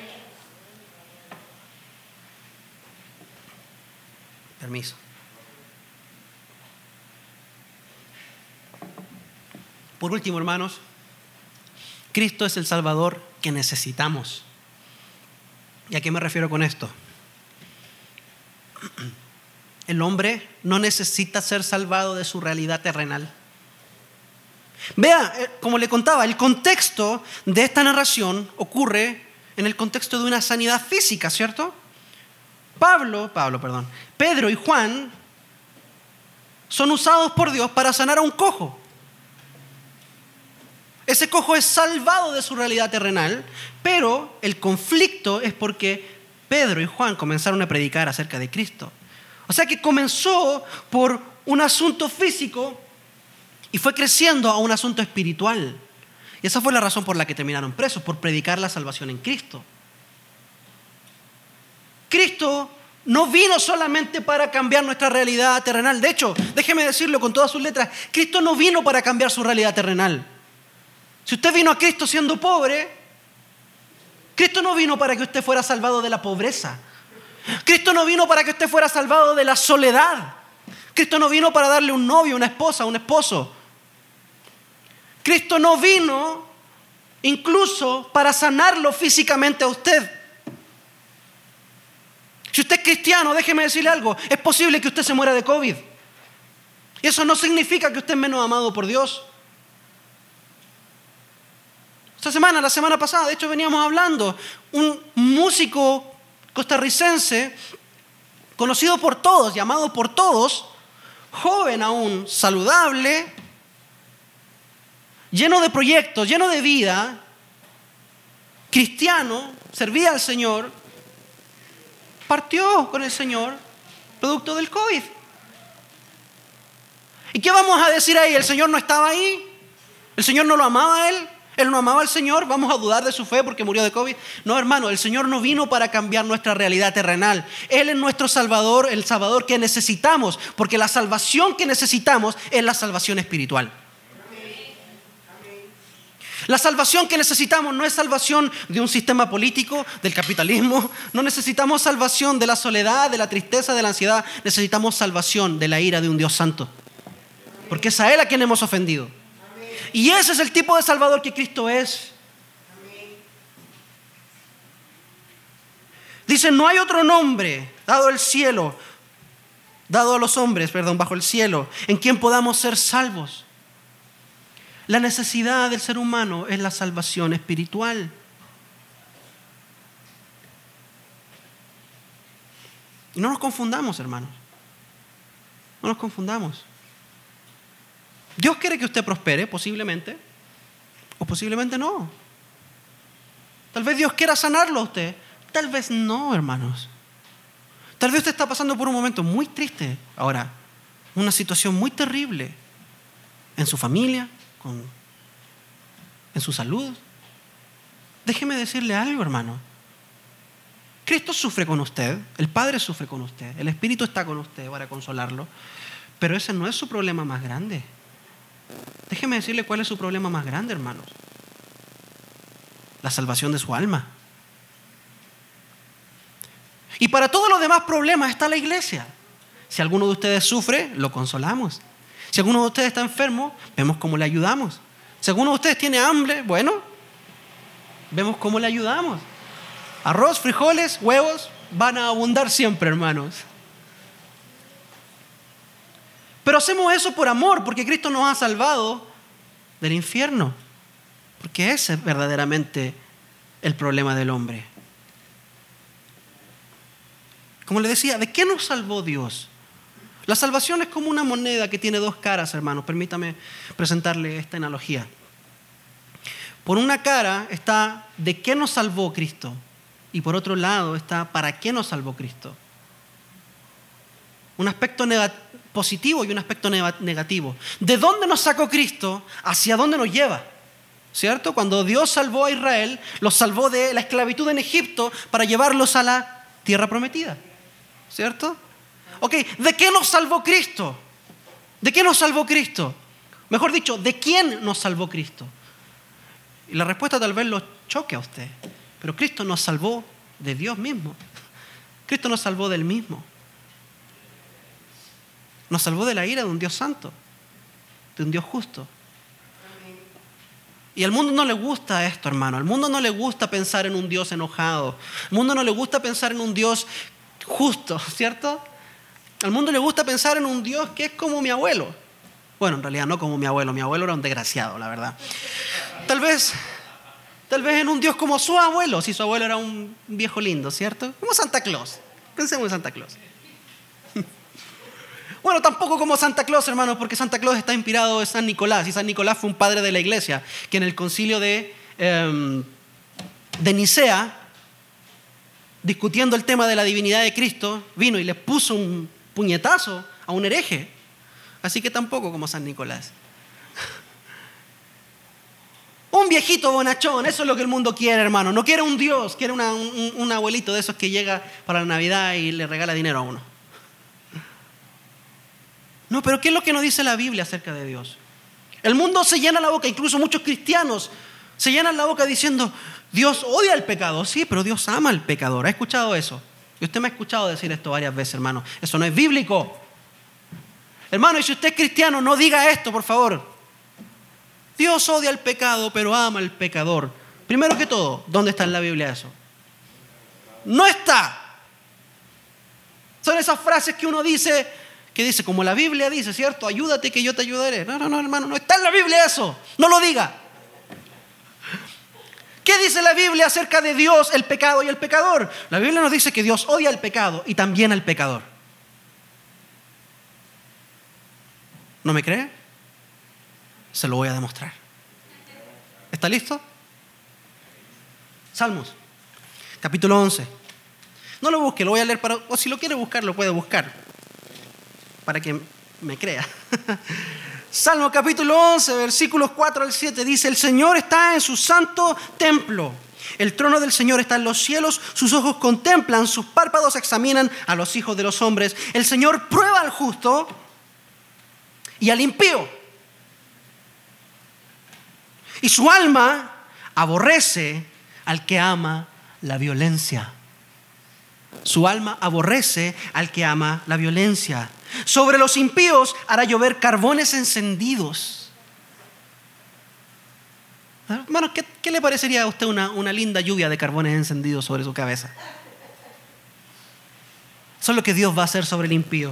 Permiso. Por último, hermanos, Cristo es el Salvador que necesitamos. ¿Y a qué me refiero con esto? El hombre no necesita ser salvado de su realidad terrenal. Vea, como le contaba, el contexto de esta narración ocurre en el contexto de una sanidad física, ¿cierto? Pedro y Juan son usados por Dios para sanar a un cojo. Ese cojo es salvado de su realidad terrenal, pero el conflicto es porque Pedro y Juan comenzaron a predicar acerca de Cristo. O sea que comenzó por un asunto físico y fue creciendo a un asunto espiritual. Y esa fue la razón por la que terminaron presos, por predicar la salvación en Cristo. Cristo no vino solamente para cambiar nuestra realidad terrenal. De hecho, déjeme decirlo con todas sus letras, Cristo no vino para cambiar su realidad terrenal. Si usted vino a Cristo siendo pobre, Cristo no vino para que usted fuera salvado de la pobreza. Cristo no vino para que usted fuera salvado de la soledad. Cristo no vino para darle un novio, una esposa, un esposo. Cristo no vino incluso para sanarlo físicamente a usted. Si usted es cristiano, déjeme decirle algo, es posible que usted se muera de COVID. Y eso no significa que usted es menos amado por Dios. La semana pasada, de hecho veníamos hablando, un músico costarricense, conocido por todos, llamado por todos, joven aún, saludable, lleno de proyectos, lleno de vida, cristiano, servía al Señor, partió con el Señor producto del COVID. ¿Y qué vamos a decir ahí? ¿El Señor no estaba ahí? ¿El Señor no lo amaba a Él? ¿Él no amaba al Señor? ¿Vamos a dudar de su fe porque murió de COVID? No, hermano, el Señor no vino para cambiar nuestra realidad terrenal. Él es nuestro Salvador, el Salvador que necesitamos, porque la salvación que necesitamos es la salvación espiritual. La salvación que necesitamos no es salvación de un sistema político, del capitalismo. No necesitamos salvación de la soledad, de la tristeza, de la ansiedad. Necesitamos salvación de la ira de un Dios santo. Porque es a Él a quien hemos ofendido. Y ese es el tipo de Salvador que Cristo es. Dice, no hay otro nombre dado a los hombres, bajo el cielo, en quien podamos ser salvos. La necesidad del ser humano es la salvación espiritual. Y no nos confundamos, hermanos. No nos confundamos. Dios quiere que usted prospere, posiblemente, o posiblemente no. Tal vez Dios quiera sanarlo a usted, tal vez no, hermanos. Tal vez usted está pasando por un momento muy triste ahora, una situación muy terrible en su familia, en su salud. Déjeme decirle algo, hermano. Cristo sufre con usted, el Padre sufre con usted, el Espíritu está con usted para consolarlo, pero ese no es su problema más grande. Déjeme decirle cuál es su problema más grande, hermanos. La salvación de su alma. Y para todos los demás problemas está la iglesia. Si alguno de ustedes sufre, lo consolamos. Si alguno de ustedes está enfermo, vemos cómo le ayudamos. Si alguno de ustedes tiene hambre, bueno, vemos cómo le ayudamos. Arroz, frijoles, huevos van a abundar siempre, hermanos. Pero hacemos eso por amor, porque Cristo nos ha salvado del infierno. Porque ese es verdaderamente el problema del hombre. Como le decía, ¿de qué nos salvó Dios? La salvación es como una moneda que tiene dos caras, hermanos. Permítame presentarle esta analogía. Por una cara está ¿de qué nos salvó Cristo? Y por otro lado está ¿para qué nos salvó Cristo? Un aspecto positivo y un aspecto negativo. ¿De dónde nos sacó Cristo? ¿Hacia dónde nos lleva? ¿Cierto? Cuando Dios salvó a Israel, los salvó de la esclavitud en Egipto para llevarlos a la tierra prometida. ¿Cierto? Ok, ¿de qué nos salvó Cristo? ¿De qué nos salvó Cristo? Mejor dicho, ¿de quién nos salvó Cristo? Y la respuesta tal vez lo choque a usted, pero Cristo nos salvó de Dios mismo. Cristo nos salvó del mismo. Nos salvó de la ira de un Dios santo, de un Dios justo. Y al mundo no le gusta esto, hermano. Al mundo no le gusta pensar en un Dios enojado. Al mundo no le gusta pensar en un Dios justo, ¿cierto? Al mundo le gusta pensar en un Dios que es como mi abuelo. Bueno, en realidad no como mi abuelo. Mi abuelo era un desgraciado, la verdad. Tal vez en un Dios como su abuelo, si su abuelo era un viejo lindo, ¿cierto? Como Santa Claus. Pensemos en Santa Claus. Bueno, tampoco como Santa Claus, hermanos, porque Santa Claus está inspirado en San Nicolás. Y San Nicolás fue un padre de la iglesia que en el concilio de Nicea, discutiendo el tema de la divinidad de Cristo, vino y le puso un puñetazo a un hereje. Así que tampoco como San Nicolás. Un viejito bonachón, eso es lo que el mundo quiere, hermano. No quiere un Dios, quiere un abuelito de esos que llega para la Navidad y le regala dinero a uno. No, pero ¿qué es lo que nos dice la Biblia acerca de Dios? El mundo se llena la boca, incluso muchos cristianos se llenan la boca diciendo, Dios odia al pecado. Sí, pero Dios ama al pecador. ¿Ha escuchado eso? Y usted me ha escuchado decir esto varias veces, hermano. Eso no es bíblico. Hermano, y si usted es cristiano, no diga esto, por favor. Dios odia al pecado, pero ama al pecador. Primero que todo, ¿dónde está en la Biblia eso? No está. Son esas frases que uno dice, como la Biblia dice, ¿cierto? Ayúdate que yo te ayudaré. No, hermano, no está en la Biblia eso. No lo diga. ¿Qué dice la Biblia acerca de Dios, el pecado y el pecador? La Biblia nos dice que Dios odia al pecado y también al pecador. ¿No me cree? Se lo voy a demostrar. ¿Está listo? Salmos, capítulo 11. No lo busque, lo voy a leer o si lo quiere buscar, lo puede buscar, para que me crea. Salmo capítulo 11, versículos 4 al 7, dice: el Señor está en su santo templo. El trono del Señor está en los cielos, sus ojos contemplan, sus párpados examinan a los hijos de los hombres. El Señor prueba al justo y al impío. Y su alma aborrece al que ama la violencia. Su alma aborrece al que ama la violencia. Sobre los impíos hará llover carbones encendidos. Hermano, ¿qué le parecería a usted una linda lluvia de carbones encendidos sobre su cabeza? Eso es lo que Dios va a hacer sobre el impío.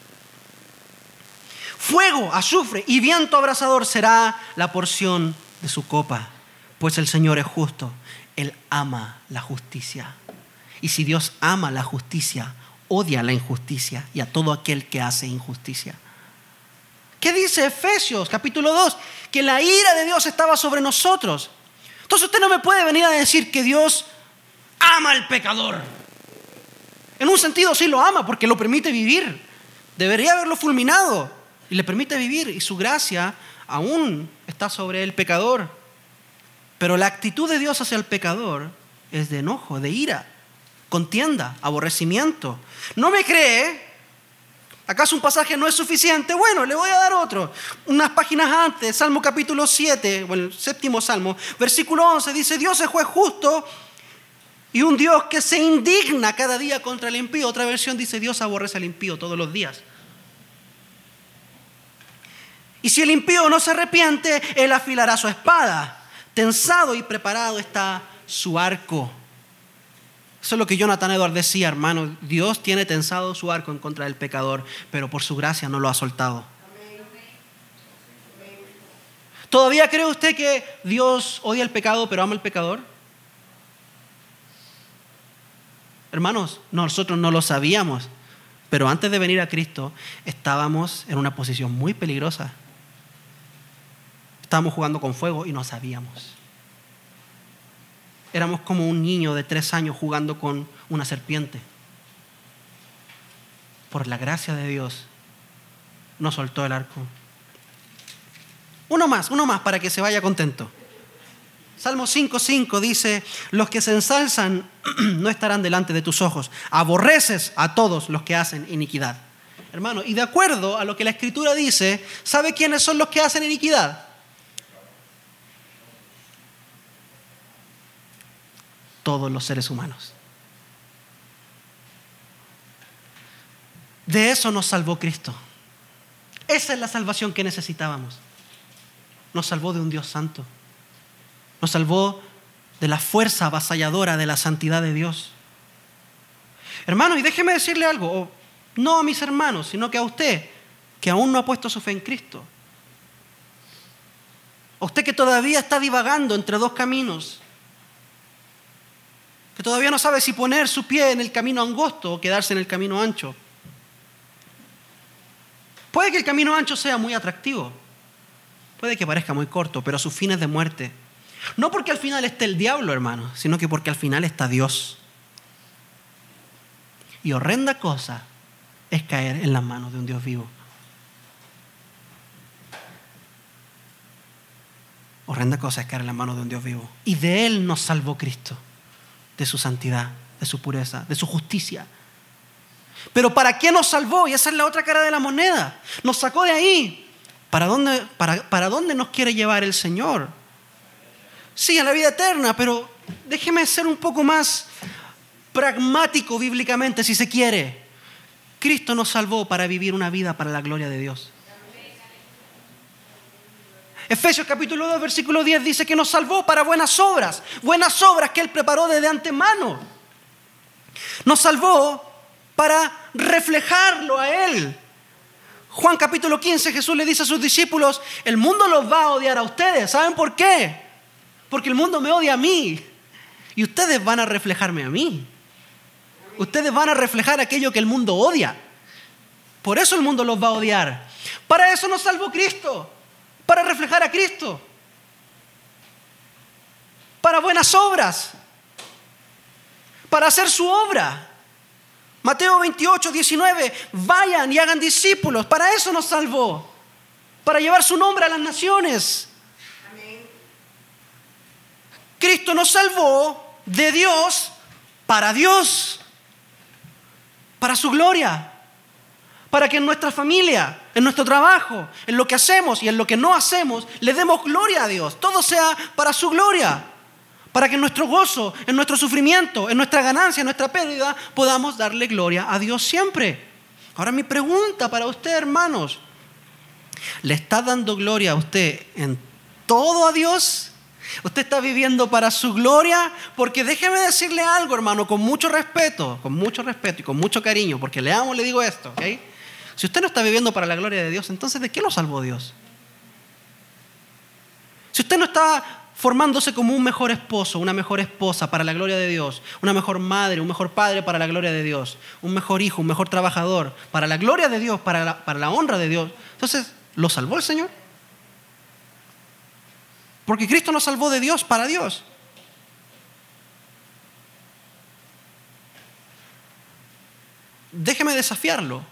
Fuego, azufre y viento abrasador será la porción de su copa, pues el Señor es justo. Él ama la justicia. Y si Dios ama la justicia, odia la injusticia y a todo aquel que hace injusticia. ¿Qué dice Efesios capítulo 2? Que la ira de Dios estaba sobre nosotros. Entonces usted no me puede venir a decir que Dios ama al pecador. En un sentido sí lo ama porque lo permite vivir. Debería haberlo fulminado y le permite vivir, y su gracia aún está sobre el pecador. Pero la actitud de Dios hacia el pecador es de enojo, de ira, contienda, aborrecimiento. ¿No me cree? ¿Acaso un pasaje no es suficiente? Bueno, le voy a dar otro. Unas páginas antes, Salmo capítulo 7, bueno, el 7º Salmo, versículo 11, dice: Dios es juez justo y un Dios que se indigna cada día contra el impío. Otra versión dice: Dios aborrece al impío todos los días. Y si el impío no se arrepiente, él afilará su espada. Tensado y preparado está su arco. Eso es lo que Jonathan Edwards decía, hermano. Dios tiene tensado su arco en contra del pecador, pero por su gracia no lo ha soltado. ¿Todavía cree usted que Dios odia el pecado, pero ama al pecador? Hermanos, nosotros no lo sabíamos, pero antes de venir a Cristo estábamos en una posición muy peligrosa. Estábamos jugando con fuego y no sabíamos. Éramos como un niño de 3 años jugando con una serpiente. Por la gracia de Dios, nos soltó el arco. Uno más para que se vaya contento. Salmo 5:5 dice: los que se ensalzan no estarán delante de tus ojos. Aborreces a todos los que hacen iniquidad. Hermano, y de acuerdo a lo que la Escritura dice, ¿sabe quiénes son los que hacen iniquidad? Todos los seres humanos. De eso nos salvó Cristo. Esa es la salvación que necesitábamos. Nos salvó de un Dios santo. Nos salvó de la fuerza avasalladora de la santidad de Dios. Hermano, y déjeme decirle algo, no a mis hermanos, sino que a usted, que aún no ha puesto su fe en Cristo. A usted que todavía está divagando entre 2 caminos, que todavía no sabe si poner su pie en el camino angosto o quedarse en el camino ancho. Puede que el camino ancho sea muy atractivo, puede que parezca muy corto, pero a sus fines de muerte. No porque al final esté el diablo, hermano, sino que porque al final está Dios. Y horrenda cosa es caer en las manos de un Dios vivo. Horrenda cosa es caer en las manos de un Dios vivo. Y de Él nos salvó Cristo. De su santidad, de su pureza, de su justicia. Pero ¿para qué nos salvó? Y esa es la otra cara de la moneda. Nos sacó de ahí. ¿Para dónde nos quiere llevar el Señor? Sí, a la vida eterna, pero déjeme ser un poco más pragmático bíblicamente, si se quiere. Cristo nos salvó para vivir una vida para la gloria de Dios. Efesios capítulo 2, versículo 10 dice que nos salvó para buenas obras que Él preparó desde antemano. Nos salvó para reflejarlo a Él. Juan capítulo 15, Jesús le dice a sus discípulos: el mundo los va a odiar a ustedes. ¿Saben por qué? Porque el mundo me odia a mí y ustedes van a reflejarme a mí. Ustedes van a reflejar aquello que el mundo odia. Por eso el mundo los va a odiar. Para eso nos salvó Cristo. Para reflejar a Cristo. Para buenas obras. para hacer su obra. Mateo 28, 19, vayan y hagan discípulos. Para eso nos salvó, para llevar su nombre a las naciones. Cristo nos salvó de Dios, para su gloria, para que en nuestra familia, en nuestro trabajo, en lo que hacemos y en lo que no hacemos, le demos gloria a Dios. Todo sea para su gloria, para que en nuestro gozo, en nuestro sufrimiento, en nuestra ganancia, en nuestra pérdida, podamos darle gloria a Dios siempre. Ahora mi pregunta para usted, hermanos, ¿le está dando gloria a usted en todo a Dios? ¿Usted está viviendo para su gloria? Porque déjeme decirle algo, hermano, con mucho respeto y con mucho cariño, porque le amo, le digo esto, ¿ok? Si usted no está viviendo para la gloria de Dios, entonces ¿de qué lo salvó Dios? Si usted no está formándose como un mejor esposo, una mejor esposa para la gloria de Dios, una mejor madre, un mejor padre para la gloria de Dios, un mejor hijo, un mejor trabajador para la gloria de Dios, para la honra de Dios, entonces ¿lo salvó el Señor? Porque Cristo nos salvó de Dios para Dios. Déjeme desafiarlo.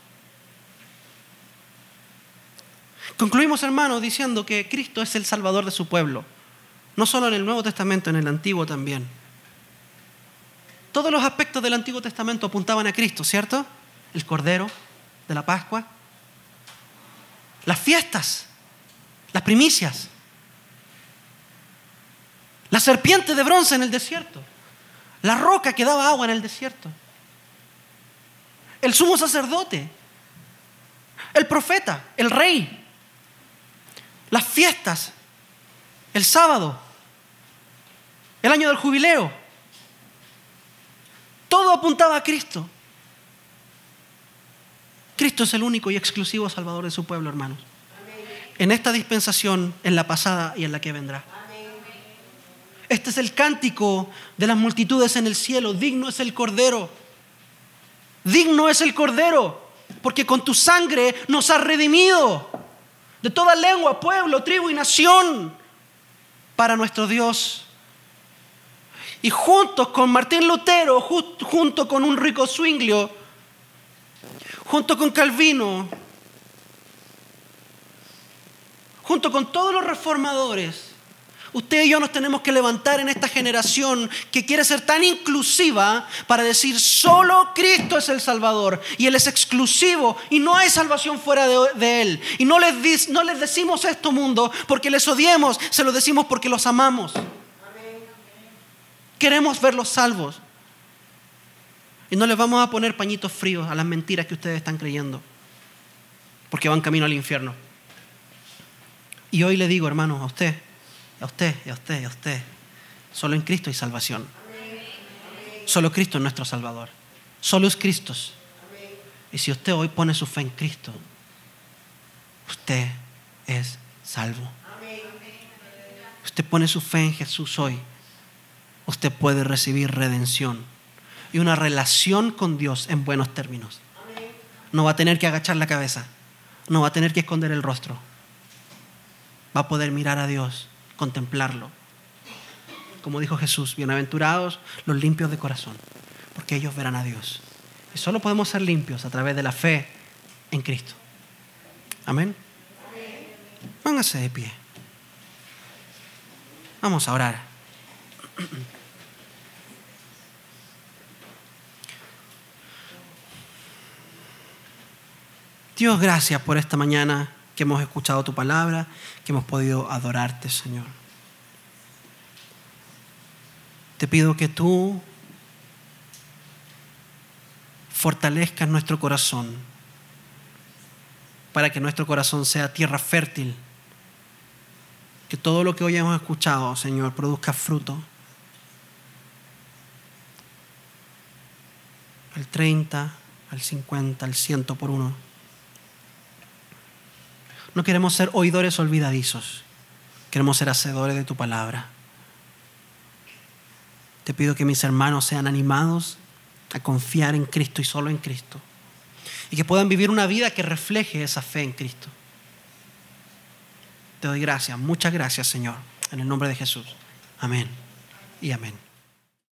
Concluimos, hermanos, diciendo que Cristo es el Salvador de su pueblo. No solo en el Nuevo Testamento, en el Antiguo también. Todos los aspectos del Antiguo Testamento apuntaban a Cristo, ¿cierto? El Cordero de la Pascua, las fiestas, las primicias, la serpiente de bronce en el desierto, la roca que daba agua en el desierto, el sumo sacerdote, el profeta, el rey, las fiestas, el sábado, el año del jubileo. Todo apuntaba a Cristo. Cristo es el único y exclusivo Salvador de su pueblo, hermanos. En esta dispensación, en la pasada y en la que vendrá. Este es el cántico de las multitudes en el cielo. Digno es el Cordero. Digno es el Cordero, porque con tu sangre nos has redimido de toda lengua, pueblo, tribu y nación para nuestro Dios. Y juntos con Martín Lutero, junto con Ulrico Zwinglio, junto con Calvino, junto con todos los reformadores, usted y yo nos tenemos que levantar en esta generación que quiere ser tan inclusiva para decir solo Cristo es el Salvador y Él es exclusivo y no hay salvación fuera de Él. Y no les decimos esto, mundo, porque les odiemos, se lo decimos porque los amamos. Queremos verlos salvos. Y no les vamos a poner pañitos fríos a las mentiras que ustedes están creyendo, porque van camino al infierno. Y hoy le digo, hermanos, a usted, solo en Cristo hay salvación. Solo Cristo es nuestro Salvador. Solo es Cristo. Y si usted hoy pone su fe en Cristo, usted es salvo. Usted pone su fe en Jesús hoy, usted puede recibir redención y una relación con Dios en buenos términos. No va a tener que agachar la cabeza, no va a tener que esconder el rostro. Va a poder mirar a Dios, contemplarlo. Como dijo Jesús, bienaventurados los limpios de corazón, porque ellos verán a Dios. Y solo podemos ser limpios a través de la fe en Cristo. Amén. Póngase de pie. Vamos a orar. Dios, gracias por esta mañana que hemos escuchado tu palabra, que hemos podido adorarte, Señor. Te pido que tú fortalezcas nuestro corazón para que nuestro corazón sea tierra fértil. Que todo lo que hoy hemos escuchado, Señor, produzca fruto. Al 30, al 50, al 100 por uno. No queremos ser oidores olvidadizos. Queremos ser hacedores de tu palabra. Te pido que mis hermanos sean animados a confiar en Cristo y solo en Cristo. Y que puedan vivir una vida que refleje esa fe en Cristo. Te doy gracias, muchas gracias, Señor. En el nombre de Jesús. Amén y amén.